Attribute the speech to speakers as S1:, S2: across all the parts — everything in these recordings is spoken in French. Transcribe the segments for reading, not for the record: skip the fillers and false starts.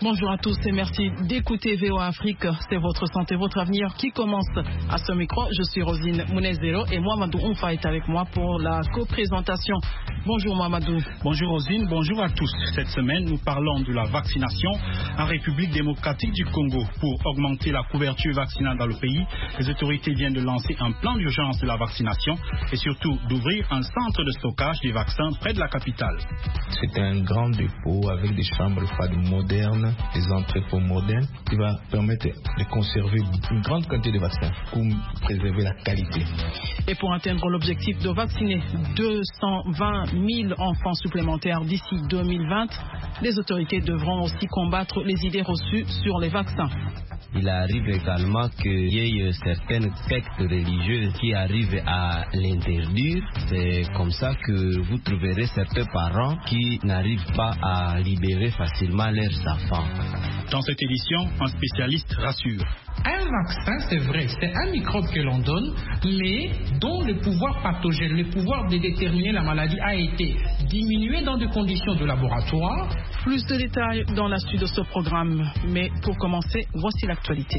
S1: Bonjour à tous et merci d'écouter VOA Afrique. C'est votre santé, votre avenir qui commence. À ce micro, je suis Rosine Mounezero et Mohamedou Oumfa est avec moi pour la co-présentation. Bonjour Mohamedou.
S2: Bonjour Rosine, bonjour à tous. Cette semaine, nous parlons de la vaccination en République démocratique du Congo. Pour augmenter la couverture vaccinale dans le pays, les autorités viennent de lancer un plan d'urgence de la vaccination et surtout d'ouvrir un centre de stockage des vaccins près de la capitale.
S3: C'est un grand dépôt avec des chambres froides modernes, des entrepôts modernes qui va permettre de conserver une grande quantité de vaccins pour préserver la qualité.
S1: Et pour atteindre l'objectif de vacciner 220 000 enfants supplémentaires d'ici 2020, les autorités devront aussi combattre les idées reçues sur les vaccins.
S4: Il arrive également qu'il y ait certaines sectes religieuses qui arrivent à l'interdire. C'est comme ça que vous trouverez certains parents qui n'arrivent pas à libérer facilement leurs enfants.
S2: Dans cette édition, un spécialiste rassure.
S5: Un vaccin, c'est vrai, c'est un microbe que l'on donne, mais dont le pouvoir pathogène, le pouvoir de déterminer la maladie a été diminué dans des conditions de laboratoire.
S1: Plus de détails dans la suite de ce programme, mais pour commencer, voici l'actualité.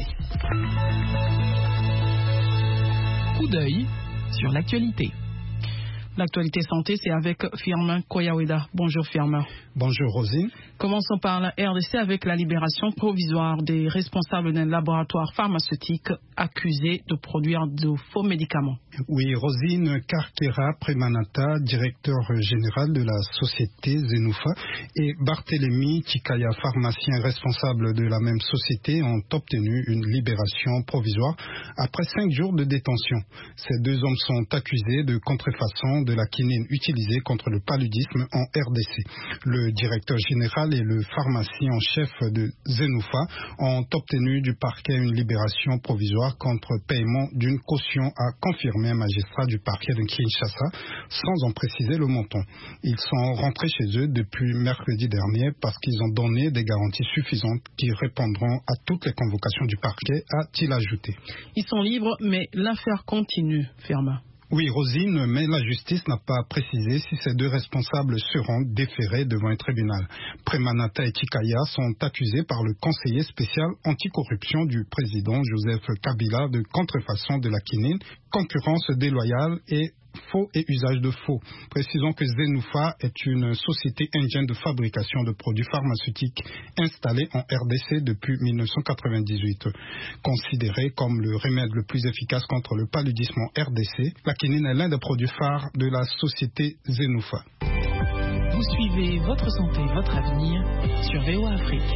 S6: Coup d'œil sur l'actualité.
S1: L'actualité santé, c'est avec Firmin Koyaweda. Bonjour Firmin.
S7: Bonjour Rosine.
S1: Commençons par la RDC avec la libération provisoire des responsables d'un laboratoire pharmaceutique accusés de produire de faux médicaments.
S7: Oui, Rosine Karkera Premanata, directeur général de la société Zenoufa, et Barthélémy Tikaya, pharmacien responsable de la même société, ont obtenu une libération provisoire après 5 jours de détention. Ces deux hommes sont accusés de contrefaçon de la quinine utilisée contre le paludisme en RDC. Le directeur général et le pharmacien en chef de Zenoufa ont obtenu du parquet une libération provisoire contre paiement d'une caution, à confirmer un magistrat du parquet de Kinshasa sans en préciser le montant. Ils sont rentrés chez eux depuis mercredi dernier parce qu'ils ont donné des garanties suffisantes qui répondront à toutes les convocations du parquet, a-t-il ajouté.
S1: Ils sont libres, mais l'affaire continue, Firmin.
S7: Oui, Rosine, mais la justice n'a pas précisé si ces deux responsables seront déférés devant un tribunal. Premanata et Tikaya sont accusés par le conseiller spécial anticorruption du président Joseph Kabila de contrefaçon de la quinine, concurrence déloyale et faux et usage de faux. Précisons que Zenoufa est une société indienne de fabrication de produits pharmaceutiques installée en RDC depuis 1998. Considérée comme le remède le plus efficace contre le paludisme en RDC, la quinine est l'un des produits phares de la société Zenoufa.
S6: Vous suivez votre santé, votre avenir sur VOA Afrique.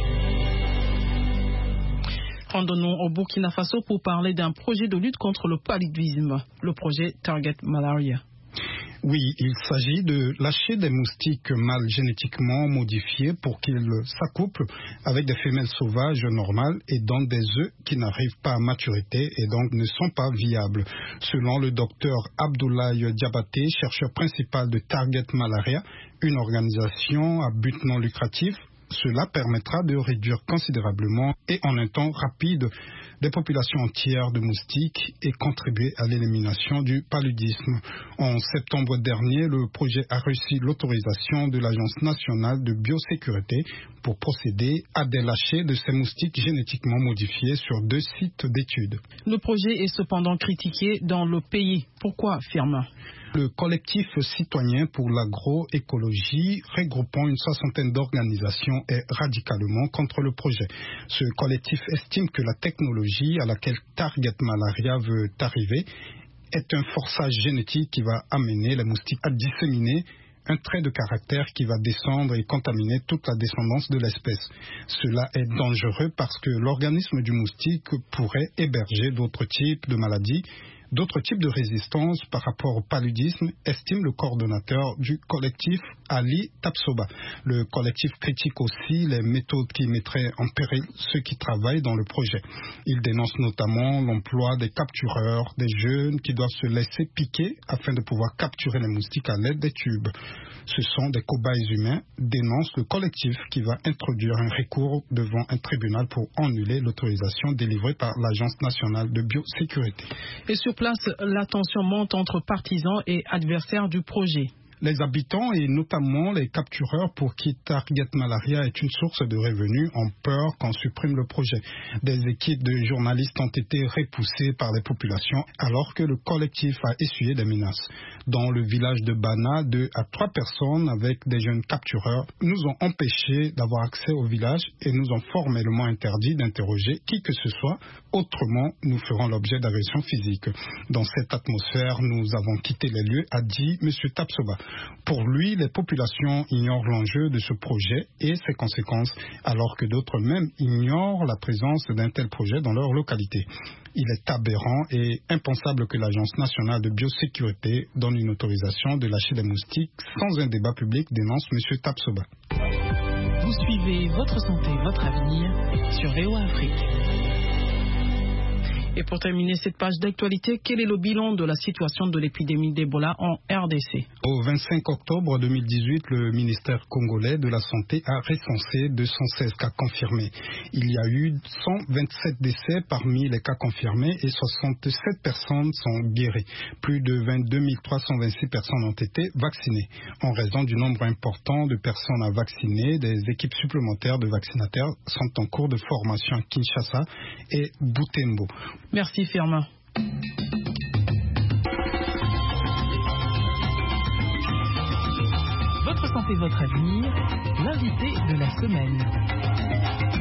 S1: Rendons-nous au Burkina Faso pour parler d'un projet de lutte contre le paludisme, le projet Target Malaria.
S7: Oui, il s'agit de lâcher des moustiques mâles génétiquement modifiés pour qu'ils s'accouplent avec des femelles sauvages normales et donnent des œufs qui n'arrivent pas à maturité et donc ne sont pas viables. Selon le docteur Abdoulaye Diabaté, chercheur principal de Target Malaria, une organisation à but non lucratif, cela permettra de réduire considérablement et en un temps rapide des populations entières de moustiques et contribuer à l'élimination du paludisme. En septembre dernier, le projet a reçu l'autorisation de l'Agence nationale de biosécurité pour procéder à des lâchers de ces moustiques génétiquement modifiés sur 2 sites d'études.
S1: Le projet est cependant critiqué dans le pays. Pourquoi, Firmin ?
S7: Le collectif citoyen pour l'agroécologie, regroupant une 60aine d'organisations, est radicalement contre le projet. Ce collectif estime que la technologie à laquelle Target Malaria veut arriver est un forçage génétique qui va amener les moustiques à disséminer un trait de caractère qui va descendre et contaminer toute la descendance de l'espèce. Cela est dangereux parce que l'organisme du moustique pourrait héberger d'autres types de maladies, d'autres types de résistance par rapport au paludisme, estime le coordonnateur du collectif Ali Tapsoba. Le collectif critique aussi les méthodes qui mettraient en péril ceux qui travaillent dans le projet. Il dénonce notamment l'emploi des captureurs, des jeunes qui doivent se laisser piquer afin de pouvoir capturer les moustiques à l'aide des tubes. Ce sont des cobayes humains, dénonce le collectif qui va introduire un recours devant un tribunal pour annuler l'autorisation délivrée par l'Agence nationale de biosécurité.
S1: Et sur place, la tension monte entre partisans et adversaires du projet.
S7: Les habitants et notamment les captureurs pour qui Target Malaria est une source de revenus ont peur qu'on supprime le projet. Des équipes de journalistes ont été repoussées par les populations alors que le collectif a essuyé des menaces. Dans le village de Bana, 2 à 3 personnes avec des jeunes captureurs nous ont empêchés d'avoir accès au village et nous ont formellement interdit d'interroger qui que ce soit. Autrement, nous ferons l'objet d'agressions physiques. Dans cette atmosphère, nous avons quitté les lieux, a dit M. Tapsoba. Pour lui, les populations ignorent l'enjeu de ce projet et ses conséquences, alors que d'autres même ignorent la présence d'un tel projet dans leur localité. Il est aberrant et impensable que l'Agence nationale de biosécurité donne une autorisation de lâcher les moustiques sans un débat public, dénonce M. Tapsoba.
S6: Vous suivez Votre santé, votre avenir sur VOA Afrique.
S1: Et pour terminer cette page d'actualité, quel est le bilan de la situation de l'épidémie d'Ebola en RDC?
S7: Au 25 octobre 2018, le ministère congolais de la Santé a recensé 216 cas confirmés. Il y a eu 127 décès parmi les cas confirmés et 67 personnes sont guéries. Plus de 22 326 personnes ont été vaccinées. En raison du nombre important de personnes à vacciner, des équipes supplémentaires de vaccinateurs sont en cours de formation à Kinshasa et Butembo.
S1: Merci Firmin.
S6: Votre santé, votre avenir, l'invité de la semaine.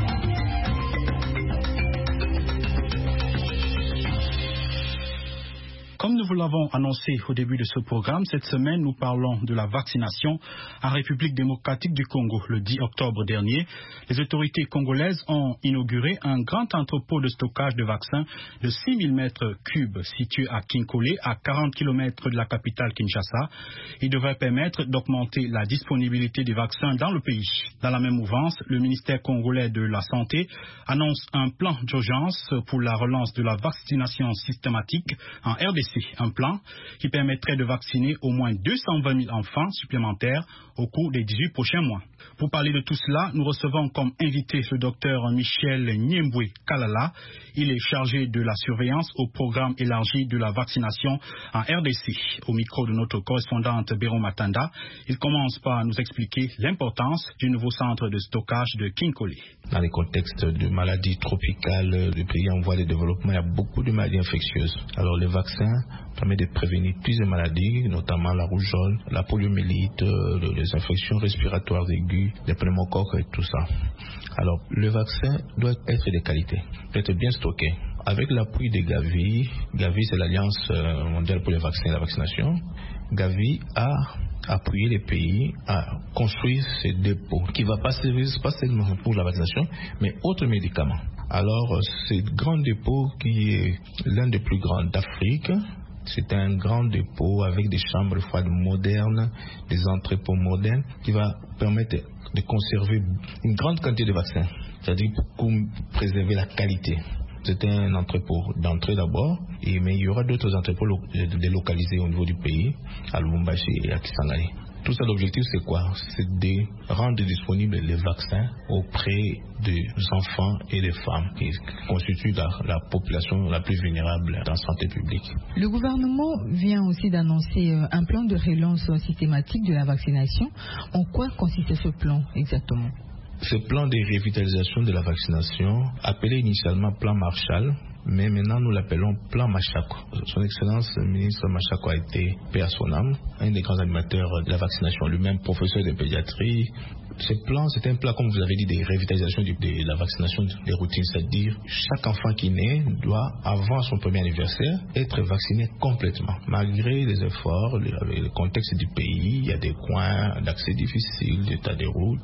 S2: Comme nous vous l'avons annoncé au début de ce programme, cette semaine, nous parlons de la vaccination en République démocratique du Congo. Le 10 octobre dernier, les autorités congolaises ont inauguré un grand entrepôt de stockage de vaccins de 6000 mètres cubes situé à Kinkole, à 40 km de la capitale Kinshasa. Il devrait permettre d'augmenter la disponibilité des vaccins dans le pays. Dans la même mouvance, le ministère congolais de la Santé annonce un plan d'urgence pour la relance de la vaccination systématique en RDC. Un plan qui permettrait de vacciner au moins 220 000 enfants supplémentaires au cours des 18 prochains mois. Pour parler de tout cela, nous recevons comme invité le docteur Michel Niembwe Kalala. Il est chargé de la surveillance au programme élargi de la vaccination en RDC. Au micro de notre correspondante Béron Matanda, il commence par nous expliquer l'importance du nouveau centre de stockage de Kinkole.
S3: Dans les contextes de maladies tropicales, de pays en voie de développement, il y a beaucoup de maladies infectieuses. Alors le vaccin permet de prévenir plusieurs maladies, notamment la rougeole, la poliomyélite, les infections respiratoires aiguës, les pneumocoques et tout ça. Alors le vaccin doit être de qualité, doit être bien stocké. Avec l'appui de Gavi, Gavi c'est l'Alliance mondiale pour les vaccins et la vaccination, Gavi a appuyer les pays à construire ces dépôts qui ne va pas servir pas seulement pour la vaccination, mais autres médicaments. Alors, ce grand dépôt qui est l'un des plus grands d'Afrique, c'est un grand dépôt avec des chambres froides modernes, des entrepôts modernes qui va permettre de conserver une grande quantité de vaccins, c'est-à-dire pour préserver la qualité. C'est un entrepôt d'entrée d'abord, mais il y aura d'autres entrepôts délocalisés au niveau du pays, à Lubumbashi et à Kisangani. Tout ça, l'objectif, c'est quoi? C'est de rendre disponibles les vaccins auprès des enfants et des femmes qui constituent la population la plus vulnérable dans la santé publique.
S8: Le gouvernement vient aussi d'annoncer un plan de relance systématique de la vaccination. En quoi consiste ce plan exactement?
S3: Ce plan de revitalisation de la vaccination, appelé initialement plan Marshall, mais maintenant nous l'appelons plan Machako. Son Excellence, le ministre Machako a été paix à son âme, un des grands animateurs de la vaccination, lui-même professeur de pédiatrie. Ce plan, c'est un plan, comme vous avez dit, de revitalisation de la vaccination des routines, c'est-à-dire chaque enfant qui naît doit, avant son premier anniversaire, être vacciné complètement. Malgré les efforts, le contexte du pays, il y a des coins d'accès difficiles, des tas de routes,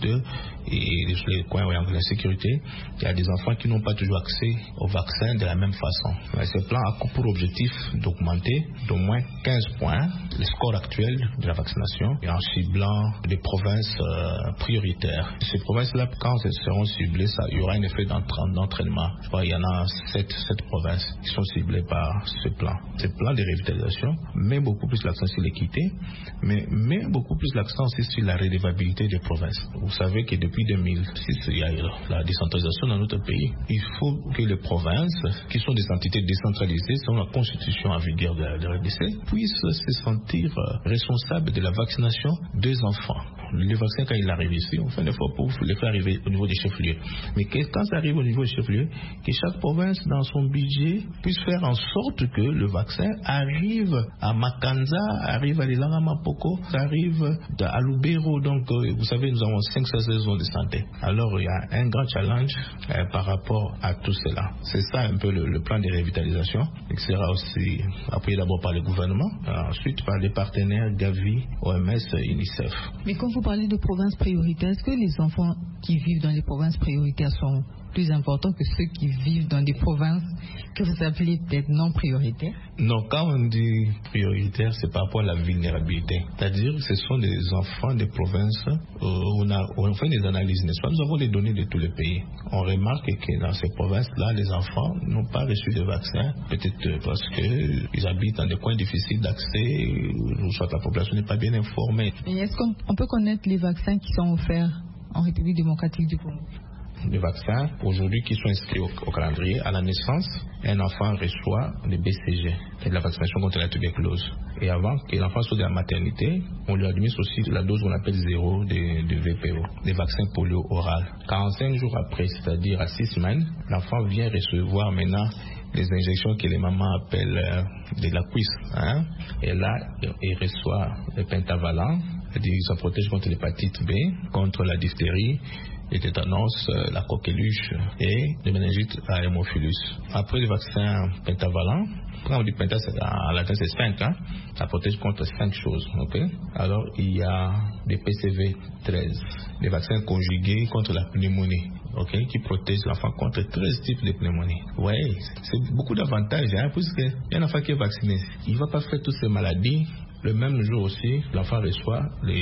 S3: et les coins où il y a la sécurité, il y a des enfants qui n'ont pas toujours accès au vaccin de la même façon. Mais ce plan a pour objectif d'augmenter d'au moins 15 points le score actuel de la vaccination et en ciblant des provinces prioritaires. Ces provinces-là, quand elles seront ciblées, il y aura un effet d'entraînement. Je crois qu'il y en a 7 provinces qui sont ciblées par ce plan. Ce plan de revitalisation met beaucoup plus l'accent sur l'équité, mais met beaucoup plus l'accent aussi sur la redevabilité des provinces. Vous savez que depuis 2006, il y a la décentralisation dans notre pays. Il faut que les provinces qui qui sont des entités décentralisées selon la constitution en vigueur de la RDC, puissent se sentir responsables de la vaccination des enfants. Les vaccins, quand ils arrivent ici, on fait un effort pour les faire arriver au niveau des chefs-lieux. Mais quand ça arrive au niveau des chefs-lieux, que chaque province, dans son budget, puisse faire en sorte que le vaccin arrive à Makanza, arrive à Lilangamapoko, arrive à Lubero. Donc, vous savez, nous avons 500 zones de santé. Alors, il y a un grand challenge par rapport à tout cela. C'est ça un peu le plan de revitalisation, qui sera aussi appuyé d'abord par le gouvernement, ensuite par les partenaires Gavi, OMS, UNICEF.
S8: Mais quand vous parlez de provinces prioritaires, est-ce que les enfants qui vivent dans les provinces prioritaires sont plus importants que ceux qui vivent dans des provinces que vous appelez peut-être non prioritaires?
S3: Non, quand on dit prioritaire, c'est par rapport à la vulnérabilité. C'est-à-dire que ce sont des enfants des provinces où on fait des analyses, n'est-ce pas? Nous avons les données de tous les pays. On remarque que dans ces provinces-là, les enfants n'ont pas reçu de vaccin, peut-être parce qu'ils habitent dans des coins difficiles d'accès, ou soit la population n'est pas bien informée.
S8: Et est-ce qu'on peut connaître les vaccins qui sont offerts en République démocratique du Congo?
S3: Les vaccins, aujourd'hui, qui sont inscrits au calendrier, à la naissance, un enfant reçoit le BCG, c'est de la vaccination contre la tuberculose. Et avant que l'enfant soit de la maternité, on lui administre aussi la dose qu'on appelle 0 de VPO, des vaccins polio oral. 45 jours après, c'est-à-dire à 6 semaines, l'enfant vient recevoir maintenant les injections que les mamans appellent de la cuisse. Et là, il reçoit le pentavalent, c'est-à-dire ça protège contre l'hépatite B, contre la diphtérie, le tétanos, la coqueluche et le méningite à hémophilus. Après le vaccin pentavalent, quand on dit penta, en latin c'est 5, ça protège contre 5 choses. Okay? Alors il y a des PCV 13, des vaccins conjugués contre la pneumonie. Okay, qui protège l'enfant contre 13 types de pneumonie. Oui, c'est beaucoup d'avantages, puisque un enfant qui est vacciné, il ne va pas faire toutes ces maladies. Le même jour aussi, l'enfant reçoit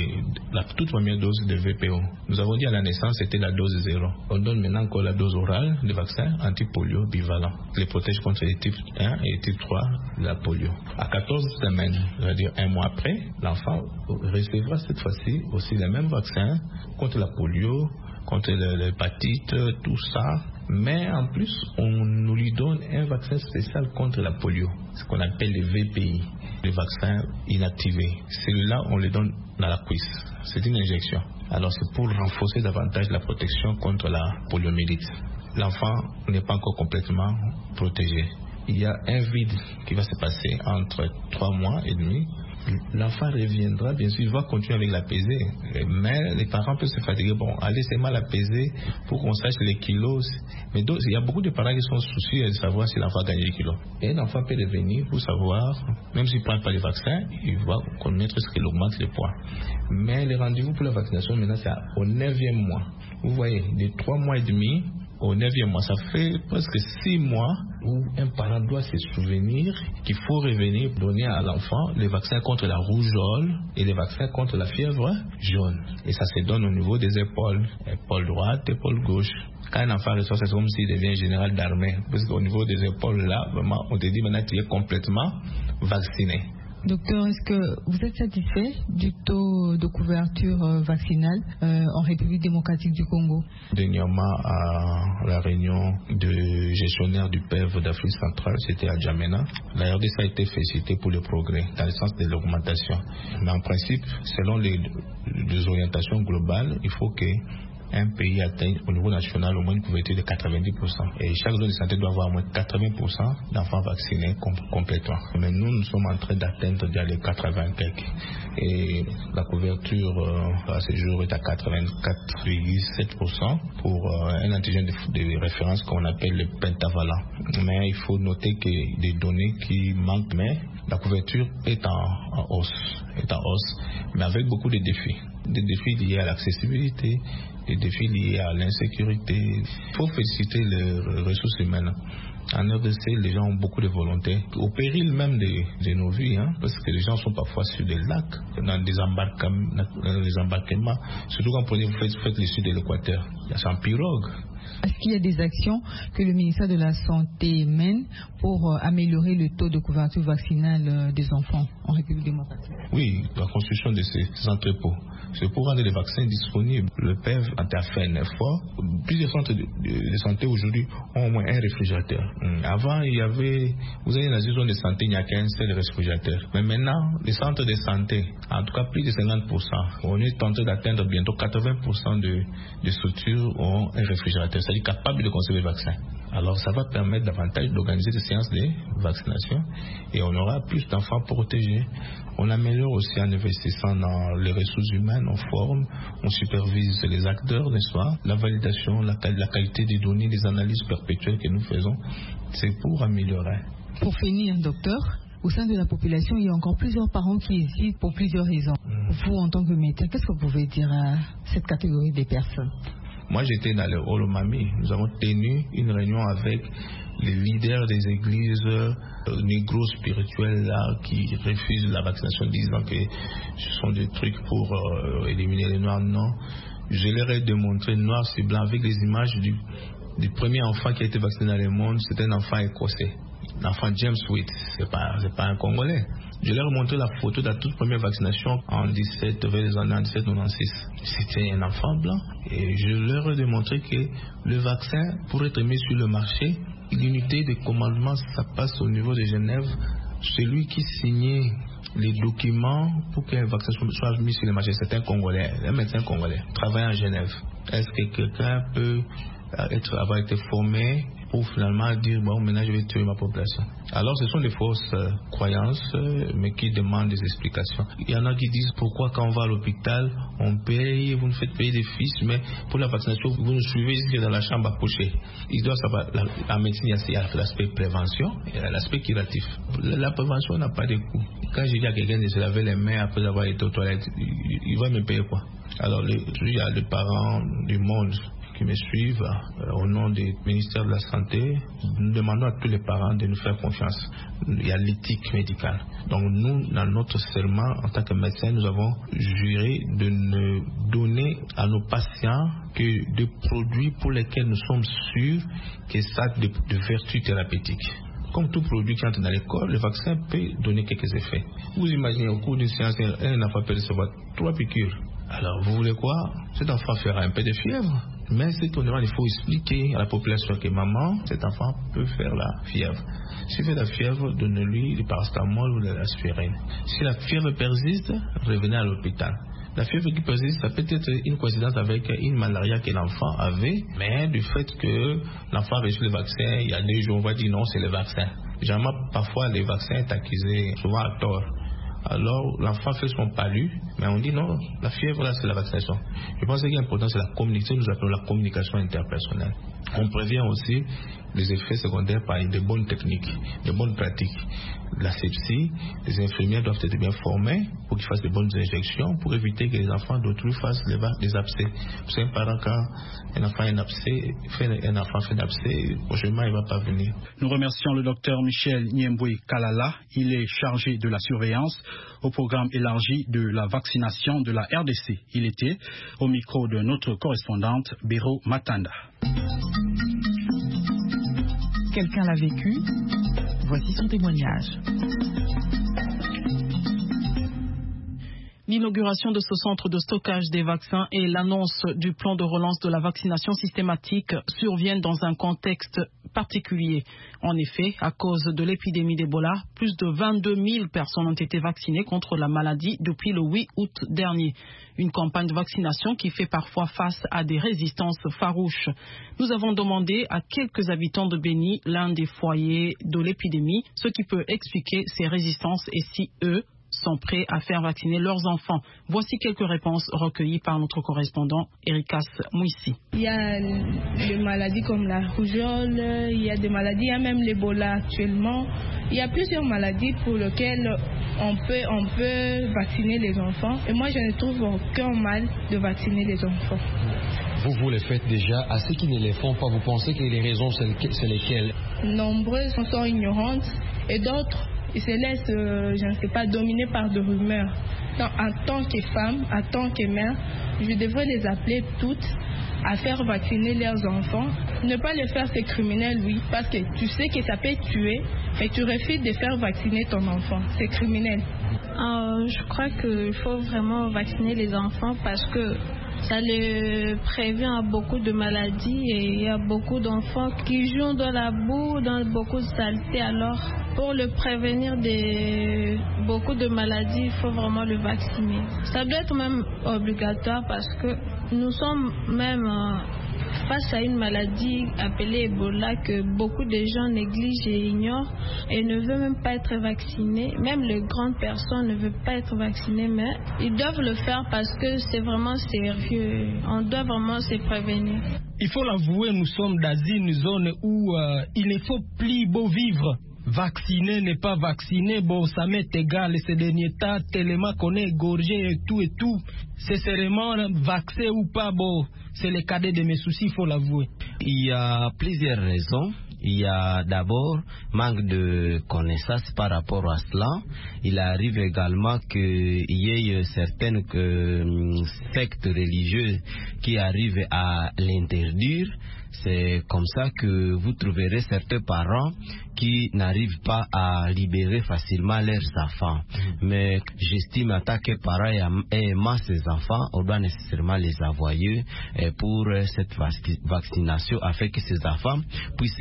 S3: la toute première dose de VPO. Nous avons dit à la naissance, c'était la dose 0. On donne maintenant encore la dose orale de vaccin anti-polio bivalent, qui les protège contre les types 1 et type 3 de la polio. À 14 semaines, c'est-à-dire un mois après, l'enfant recevra cette fois-ci aussi le même vaccin contre la polio, contre l'hépatite, tout ça. Mais en plus, on nous lui donne un vaccin spécial contre la polio, ce qu'on appelle les VPI, les vaccins inactivés. Celui-là, on le donne dans la cuisse. C'est une injection. Alors, c'est pour renforcer davantage la protection contre la poliomyélite. L'enfant n'est pas encore complètement protégé. Il y a un vide qui va se passer entre 3 mois et demi. L'enfant reviendra, bien sûr, il va continuer avec la pesée, mais les parents peuvent se fatiguer. Bon, allez seulement la peser pour qu'on sache les kilos. Mais donc, il y a beaucoup de parents qui sont soucieux de savoir si l'enfant gagne les kilos. Et l'enfant peut revenir pour savoir, même s'il ne prend pas les vaccins, il va connaître ce qu'il augmente le poids. Mais les rendez-vous pour la vaccination, maintenant, c'est au 9e mois. Vous voyez, de 3 mois et demi au 9e mois, ça fait presque 6 mois où un parent doit se souvenir qu'il faut revenir donner à l'enfant les vaccins contre la rougeole et les vaccins contre la fièvre jaune. Et ça se donne au niveau des épaules, épaule droite, épaule gauche. Quand un enfant reçoit, c'est comme s'il devient général d'armée, parce qu'au niveau des épaules, là, vraiment, on te dit maintenant qu'il est complètement vacciné.
S8: Docteur, est-ce que vous êtes satisfait du taux de couverture vaccinale en République démocratique du Congo? Dernièrement,
S3: à la réunion de gestionnaire du PEV d'Afrique centrale, c'était à Djamena, la RDC a été félicitée pour le progrès dans le sens de l'augmentation. Mais en principe, selon les orientations globales, il faut que un pays atteigne au niveau national au moins une couverture de 90%. Et chaque zone de santé doit avoir au moins 80% d'enfants vaccinés complètement. Mais nous sommes en train d'atteindre déjà les 80 quelques. Et la couverture à ce jour est à 84,7% pour un antigène de référence qu'on appelle le pentavalent. Mais il faut noter que des données qui manquent, mais la couverture est en hausse, mais avec beaucoup de défis. Des défis liés à l'accessibilité, des défis liés à l'insécurité. Il faut féliciter les ressources humaines. En RDC, les gens ont beaucoup de volonté, au péril même de nos vies, parce que les gens sont parfois sur des lacs, dans des embarquements, surtout quand vous faites le sud de l'Équateur. C'est en pirogue.
S8: Est-ce qu'il y a des actions que le ministère de la Santé mène pour améliorer le taux de couverture vaccinale des enfants en République démocratique?
S3: Oui, la construction de ces entrepôts. C'est pour rendre les vaccins disponibles. Le PEV a fait un effort. Plusieurs centres de santé aujourd'hui ont au moins un réfrigérateur. Avant, vous avez dans une zone de santé, il n'y a qu'un seul réfrigérateur. Mais maintenant, les centres de santé, en tout cas plus de 50%, on est tenté d'atteindre bientôt 80% de structures ont un réfrigérateur, c'est-à-dire capable de conserver le vaccin. Alors ça va permettre davantage d'organiser des séances de vaccination et on aura plus d'enfants protégés. On améliore aussi en investissant dans les ressources humaines, on forme, on supervise les acteurs, n'est-ce pas? La validation, la qualité des données, les analyses perpétuelles que nous faisons, c'est pour améliorer.
S8: Pour finir, docteur, au sein de la population, il y a encore plusieurs parents qui hésitent pour plusieurs raisons. Vous, en tant que médecin, qu'est-ce que vous pouvez dire à cette catégorie de personnes?
S3: Moi, j'étais dans le Olomami. Nous avons tenu une réunion avec les leaders des églises négro-spirituelles là, qui refusent la vaccination, disant que ce sont des trucs pour éliminer les Noirs. Non. Je leur ai démontré noir sur blanc avec les images du premier enfant qui a été vacciné dans le monde. C'était un enfant écossais. L'enfant James Witt, c'est pas un Congolais. Je leur ai montré la photo de la toute première vaccination vers les années 1796. C'était un enfant blanc. Et je leur ai démontré que le vaccin, pour être mis sur le marché, l'unité de commandement, ça passe au niveau de Genève. Celui qui signait les documents pour qu'un vaccin soit mis sur le marché, c'est un Congolais, un médecin congolais, travaillant à Genève. Est-ce que quelqu'un peut avoir été formé pour finalement dire bon, maintenant je vais tuer ma population? Alors ce sont des fausses croyances, mais qui demandent des explications. Il y en a qui disent pourquoi quand on va à l'hôpital on paye, vous nous faites payer des fiches, mais pour la vaccination vous nous suivez ici dans la chambre à coucher. Il doit savoir, la médecine, il y a l'aspect prévention et l'aspect curatif. La prévention n'a pas de coût. Quand je dis à quelqu'un de se laver les mains après avoir été aux toilettes, il va me payer quoi? Alors il y a les parents du monde qui me suivent au nom du ministère de la Santé. Nous demandons à tous les parents de nous faire confiance. Il y a l'éthique médicale. Donc nous, dans notre serment, en tant que médecin, nous avons juré de ne donner à nos patients que des produits pour lesquels nous sommes sûrs que ça a de vertus thérapeutiques. Comme tout produit qui entre dans l'école, le vaccin peut donner quelques effets. Vous imaginez au cours d'une séance, un enfant peut recevoir 3 piqûres. Alors vous voulez quoi? Cet enfant fera un peu de fièvre. Mais c'est tout, il faut expliquer à la population que maman, cet enfant peut faire la fièvre. S'il fait la fièvre, donnez-lui du paracétamol ou de l'aspirine. Si la fièvre persiste, revenez à l'hôpital. La fièvre qui persiste, ça peut être une coïncidence avec une malaria que l'enfant avait, mais du fait que l'enfant a reçu le vaccin, il y a 2 jours, on va dire non, c'est le vaccin. Généralement, parfois, le vaccin est accusé, souvent à tort. Alors, l'enfant fait son palu, mais on dit non, la fièvre là, c'est la vaccination. Je pense qu'il est important, c'est la communication, nous appelons la communication interpersonnelle. On prévient aussi les effets secondaires par de bonnes techniques, de bonnes pratiques. La sepsie, les infirmières doivent être bien formées pour qu'ils fassent de bonnes injections, pour éviter que les enfants d'autrui fassent des abcès. C'est un parent quand un enfant fait un abcès, prochainement il ne va pas venir.
S2: Nous remercions le docteur Michel Niemboué Kalala. Il est chargé de la surveillance au programme élargi de la vaccination de la RDC. Il était au micro de notre correspondante Béro Matanda.
S6: Quelqu'un l'a vécu. Voici son témoignage. L'inauguration de ce centre de stockage des vaccins et l'annonce du plan de relance de la vaccination systématique surviennent dans un contexte particulier. En effet, à cause de l'épidémie d'Ebola, plus de 22 000 personnes ont été vaccinées contre la maladie depuis le 8 août dernier. Une campagne de vaccination qui fait parfois face à des résistances farouches. Nous avons demandé à quelques habitants de Béni, l'un des foyers de l'épidémie, ce qui peut expliquer ces résistances et si eux sont prêts à faire vacciner leurs enfants. Voici quelques réponses recueillies par notre correspondant Ericas Mouissi.
S9: Il y a des maladies comme la rougeole, il y a des maladies, il y a même l'Ebola actuellement. Il y a plusieurs maladies pour lesquelles on peut vacciner les enfants. Et moi, je ne trouve aucun mal de vacciner les enfants.
S10: Vous les faites déjà. À ceux qui ne les font pas, vous pensez que les raisons, c'est lesquelles?
S9: Nombreuses sont ignorantes et d'autres Ils se laissent, je ne sais pas, dominer par des rumeurs. Donc, en tant que femme, en tant que mère, je devrais les appeler toutes à faire vacciner leurs enfants. Ne pas le faire, c'est criminel, oui, parce que tu sais que ça peut tuer, mais tu refuses de faire vacciner ton enfant. C'est criminel.
S11: Je crois qu'il faut vraiment vacciner les enfants parce que ça les prévient à beaucoup de maladies et il y a beaucoup d'enfants qui jouent dans la boue, dans beaucoup de saleté. Alors, pour le prévenir de beaucoup de maladies, il faut vraiment le vacciner. Ça doit être même obligatoire parce que nous sommes même face à une maladie appelée Ebola que beaucoup de gens négligent et ignorent et ne veulent même pas être vaccinés. Même les grandes personnes ne veulent pas être vaccinées, mais ils doivent le faire parce que c'est vraiment sérieux. On doit vraiment se prévenir.
S12: Il faut l'avouer, nous sommes dans une zone où il ne faut plus beau vivre. Vacciner, n'est pas vacciner, bon, ça m'est égal. Ces derniers temps, tellement qu'on est égorgé et tout. C'est seulement vaccin ou pas, bon, c'est le cadet de mes soucis, il faut l'avouer.
S4: Il y a plusieurs raisons. Il y a d'abord manque de connaissances par rapport à cela. Il arrive également qu'il y ait certaines sectes religieuses qui arrivent à l'interdire. C'est comme ça que vous trouverez certains parents qui n'arrivent pas à libérer facilement leurs enfants. Mais j'estime en tant que parent aimant ces enfants, on doit nécessairement les envoyer pour cette vaccination afin que ces enfants puissent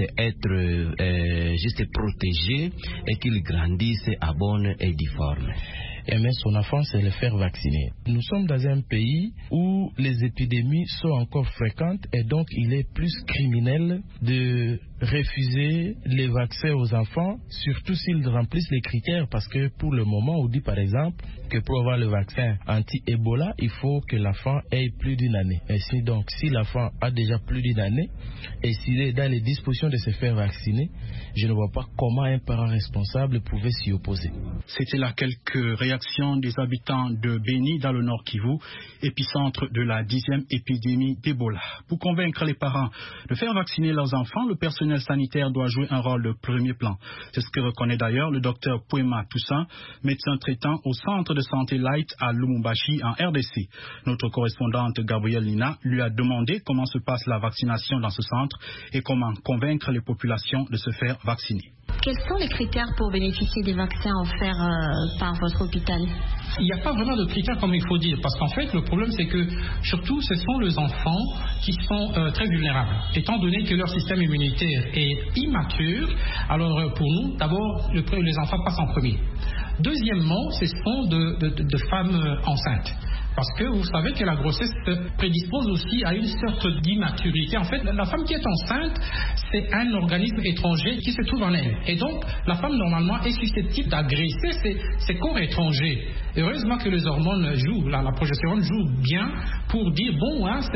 S4: être juste protégés et qu'ils grandissent à bonne et due forme.
S12: Aimer son enfant, c'est le faire vacciner. Nous sommes dans un pays où les épidémies sont encore fréquentes et donc il est plus criminel de refuser les vaccins aux enfants, surtout s'ils remplissent les critères, parce que pour le moment, on dit par exemple que pour avoir le vaccin anti-Ebola, il faut que l'enfant ait plus d'une année. Et si l'enfant a déjà plus d'une année et s'il est dans les dispositions de se faire vacciner, je ne vois pas comment un parent responsable pouvait s'y opposer.
S2: C'était là quelques réactions des habitants de Béni dans le Nord Kivu, épicentre de la 10e épidémie d'Ebola. Pour convaincre les parents de faire vacciner leurs enfants, le personnel sanitaire doit jouer un rôle de premier plan. C'est ce que reconnaît d'ailleurs le docteur Pouema Toussaint, médecin traitant au centre de santé Light à Lumumbashi en RDC. Notre correspondante Gabrielle Lina lui a demandé comment se passe la vaccination dans ce centre et comment convaincre les populations de se faire vacciner.
S13: Quels sont les critères pour bénéficier des vaccins offerts par votre hôpital?
S5: Il n'y a pas vraiment de critères comme il faut dire, parce qu'en fait le problème c'est que surtout ce sont les enfants qui sont très vulnérables, étant donné que leur système immunitaire est immature. Alors pour nous, d'abord les enfants passent en premier. Deuxièmement, ce sont de femmes enceintes. Parce que vous savez que la grossesse prédispose aussi à une sorte d'immaturité. En fait, la femme qui est enceinte, c'est un organisme étranger qui se trouve en elle. Et donc, la femme, normalement, est susceptible d'agresser ces corps étrangers. Heureusement que les hormones jouent, la progestérone joue bien pour dire, bon, hein,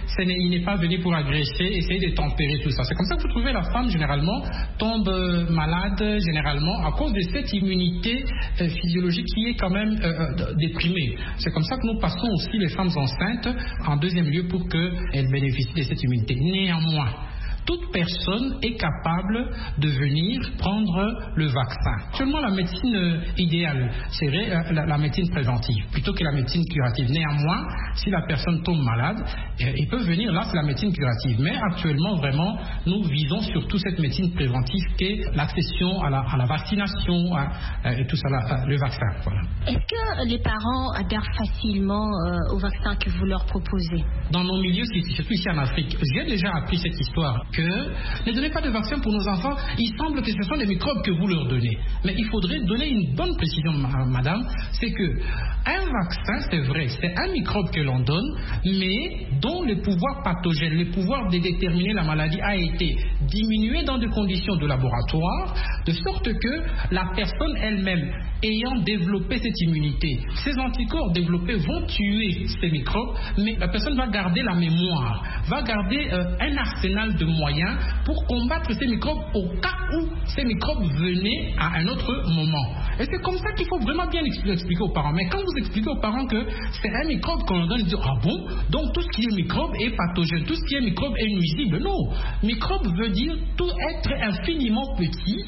S5: il n'est pas venu pour agresser, essayer de tempérer tout ça. C'est comme ça que vous trouvez la femme, généralement, tombe malade, généralement, à cause de cette immunité physiologique qui est quand même déprimée. C'est comme ça que nous passons aussi les femmes enceintes en deuxième lieu pour qu'elles bénéficient de cette immunité. Néanmoins, toute personne est capable de venir prendre le vaccin. Seulement la médecine idéale serait la médecine préventive plutôt que la médecine curative. Néanmoins, si la personne tombe malade, il peut venir, là c'est la médecine curative. Mais actuellement, vraiment, nous visons surtout cette médecine préventive qui est l'accession à la vaccination, et tout ça, le vaccin. Voilà.
S13: Est-ce que les parents adhèrent facilement au vaccin que vous leur proposez?
S5: Dans nos milieux, surtout ici en Afrique, j'ai déjà appris cette histoire que ne donnez pas de vaccin pour nos enfants. Il semble que ce sont des microbes que vous leur donnez. Mais il faudrait donner une bonne précision, madame. C'est que un vaccin, c'est vrai, c'est un microbe que l'on donne, mais dont le pouvoir pathogène, le pouvoir de déterminer la maladie a été diminué dans des conditions de laboratoire, de sorte que la personne elle-même, ayant développé cette immunité, ces anticorps développés vont tuer ces microbes, mais la personne va garder la mémoire, va garder un arsenal de moyens pour combattre ces microbes au cas où ces microbes venaient à un autre moment. Et c'est comme ça qu'il faut vraiment bien expliquer aux parents. Mais quand vous expliquez aux parents que c'est un microbe qu'on donne, ils disent ah bon, donc tout ce qui est microbe est pathogène, tout ce qui est microbe est nuisible. Non, microbe veut dire tout être infiniment petit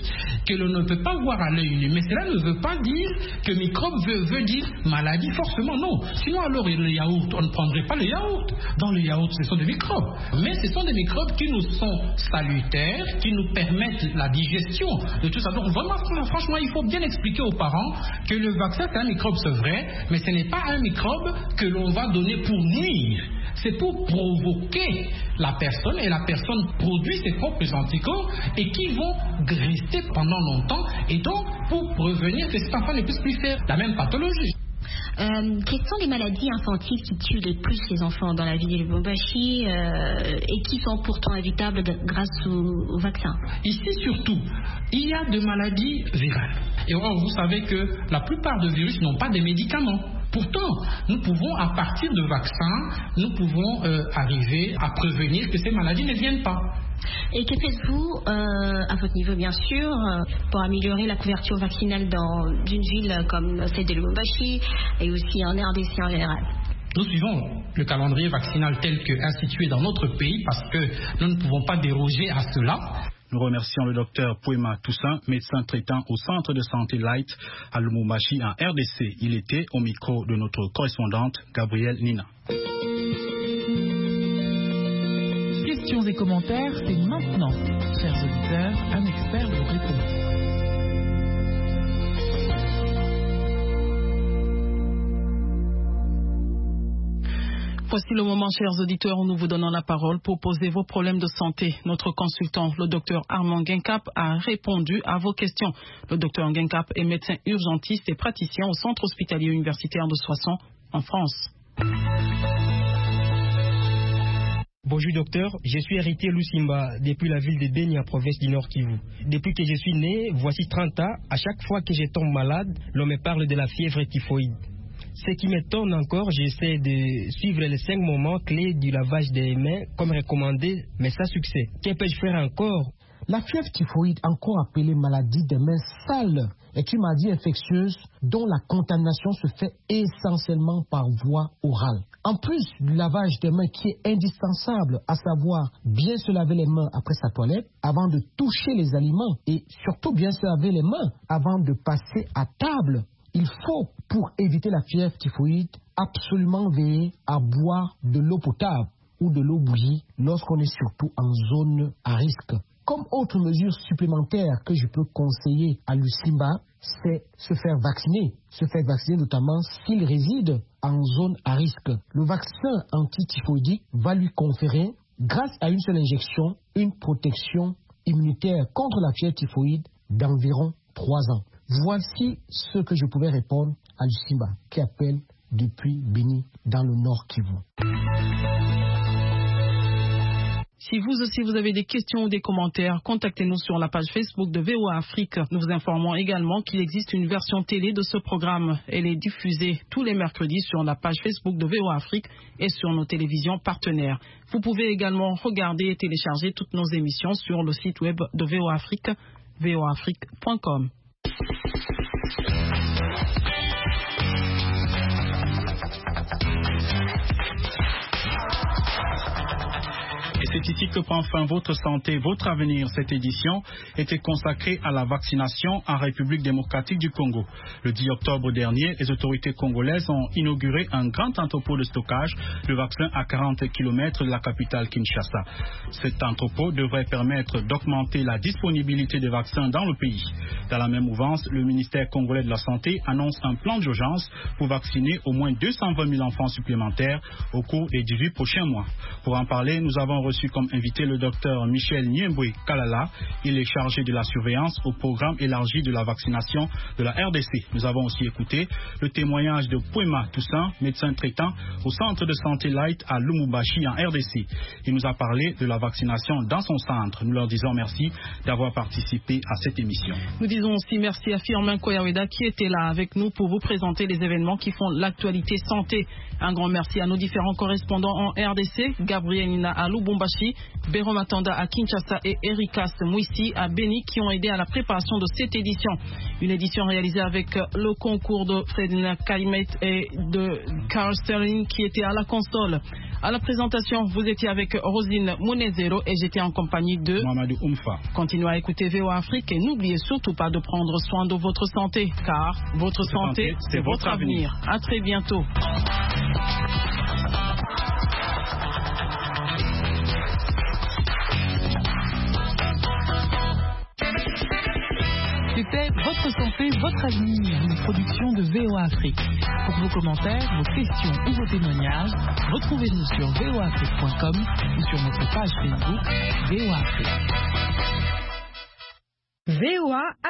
S5: que l'on ne peut pas voir à l'œil nu. Mais cela ne veut pas dire que microbe veut dire maladie forcément, non. Sinon alors le yaourt, on ne prendrait pas le yaourt. Dans le yaourt, ce sont des microbes. Mais ce sont des microbes qui nous sont salutaires, qui nous permettent la digestion de tout ça. Donc vraiment, franchement, il faut bien expliquer aux parents que le vaccin, c'est un microbe, c'est vrai, mais ce n'est pas un microbe que l'on va donner pour nuire. C'est pour provoquer la personne, et la personne produit ses propres anticorps et qui vont rester pendant longtemps, et donc pour prévenir que cet enfant ne puisse plus faire la même pathologie.
S13: Quelles sont les maladies infantiles qui tuent les plus les enfants dans la ville de Lubumbashi et qui sont pourtant évitables grâce au vaccin?
S5: Ici surtout, il y a des maladies virales. Et or, vous savez que la plupart des virus n'ont pas de médicaments. Pourtant, nous pouvons, à partir de vaccins, nous pouvons arriver à prévenir que ces maladies ne viennent pas.
S13: Et que faites-vous, à votre niveau bien sûr, pour améliorer la couverture vaccinale dans une ville comme celle de Lubumbashi et aussi en RDC en général?
S5: Nous suivons le calendrier vaccinal tel que institué dans notre pays parce que nous ne pouvons pas déroger à cela.
S2: Nous remercions le docteur Pouema Toussaint, médecin traitant au centre de santé Light à Lubumbashi en RDC. Il était au micro de notre correspondante Gabrielle Nina.
S6: Questions et commentaires, c'est maintenant. Chers auditeurs, un expert vous répond. Voici le moment, chers auditeurs, où nous vous donnons la parole pour poser vos problèmes de santé. Notre consultant, le docteur Armand Guincap, a répondu à vos questions. Le docteur Guincap est médecin urgentiste et praticien au centre hospitalier universitaire de Soissons, en France.
S14: Bonjour docteur, je suis héritier Lusimba depuis la ville de Beni, en province du Nord Kivu. Depuis que je suis né, voici 30 ans, à chaque fois que je tombe malade, l'on me parle de la fièvre typhoïde. Ce qui m'étonne encore, j'essaie de suivre les 5 moments clés du lavage des mains comme recommandé, mais sans succès. Que peux-je faire encore?
S15: La fièvre typhoïde, encore appelée maladie des mains sales, est une maladie infectieuse dont la contamination se fait essentiellement par voie orale. En plus du lavage des mains qui est indispensable, à savoir bien se laver les mains après sa toilette, avant de toucher les aliments et surtout bien se laver les mains avant de passer à table, il faut, pour éviter la fièvre typhoïde, absolument veiller à boire de l'eau potable ou de l'eau bouillie lorsqu'on est surtout en zone à risque. Comme autre mesure supplémentaire que je peux conseiller à Lusimba, c'est se faire vacciner. Se faire vacciner notamment s'il réside en zone à risque. Le vaccin antityphoïdique va lui conférer, grâce à une seule injection, une protection immunitaire contre la fièvre typhoïde d'environ 3 ans. Voici ce que je pouvais répondre à Lusimba, qui appelle depuis Beni, dans le Nord Kivu.
S6: Si vous aussi vous avez des questions ou des commentaires, contactez-nous sur la page Facebook de VOA Afrique. Nous vous informons également qu'il existe une version télé de ce programme. Elle est diffusée tous les mercredis sur la page Facebook de VOA Afrique et sur nos télévisions partenaires. Vous pouvez également regarder et télécharger toutes nos émissions sur le site web de VOA Afrique, voaafrique.com.
S2: Et c'est ici que prend fin votre santé, votre avenir. Cette édition était consacrée à la vaccination en République démocratique du Congo. Le 10 octobre dernier, les autorités congolaises ont inauguré un grand entrepôt de stockage de vaccins à 40 km de la capitale Kinshasa. Cet entrepôt devrait permettre d'augmenter la disponibilité des vaccins dans le pays. Dans la même mouvance, le ministère congolais de la Santé annonce un plan d'urgence pour vacciner au moins 220 000 enfants supplémentaires au cours des 18 prochains mois. Pour en parler, nous avons reçu comme invité le docteur Michel Niemboué Kalala. Il est chargé de la surveillance au programme élargi de la vaccination de la RDC. Nous avons aussi écouté le témoignage de Pouema Toussaint, médecin traitant au centre de santé Light à Lubumbashi en RDC. Il nous a parlé de la vaccination dans son centre. Nous leur disons merci d'avoir participé à cette émission.
S6: Nous disons aussi merci à Firmin Koyaweda qui était là avec nous pour vous présenter les événements qui font l'actualité santé. Un grand merci à nos différents correspondants en RDC, Gabriel Nina à Lubumbashi, Béron Matanda à Kinshasa et Erikas Mouissi à Beni qui ont aidé à la préparation de cette édition. Une édition réalisée avec le concours de Fredina Kaimet et de Carl Sterling qui était à la console.
S1: À la présentation, vous étiez avec Rosine Munezero et j'étais en compagnie de
S2: Mamadou Oumfa.
S1: Continuez à écouter VOA Afrique et n'oubliez surtout pas de prendre soin de votre santé, car votre santé, c'est votre avenir. À très bientôt.
S6: C'était Votre santé, votre avenir, une production de VOA Afrique. Pour vos commentaires, vos questions ou vos témoignages, retrouvez-nous sur voaafrique.com ou sur notre page Facebook VOA Afrique. VOA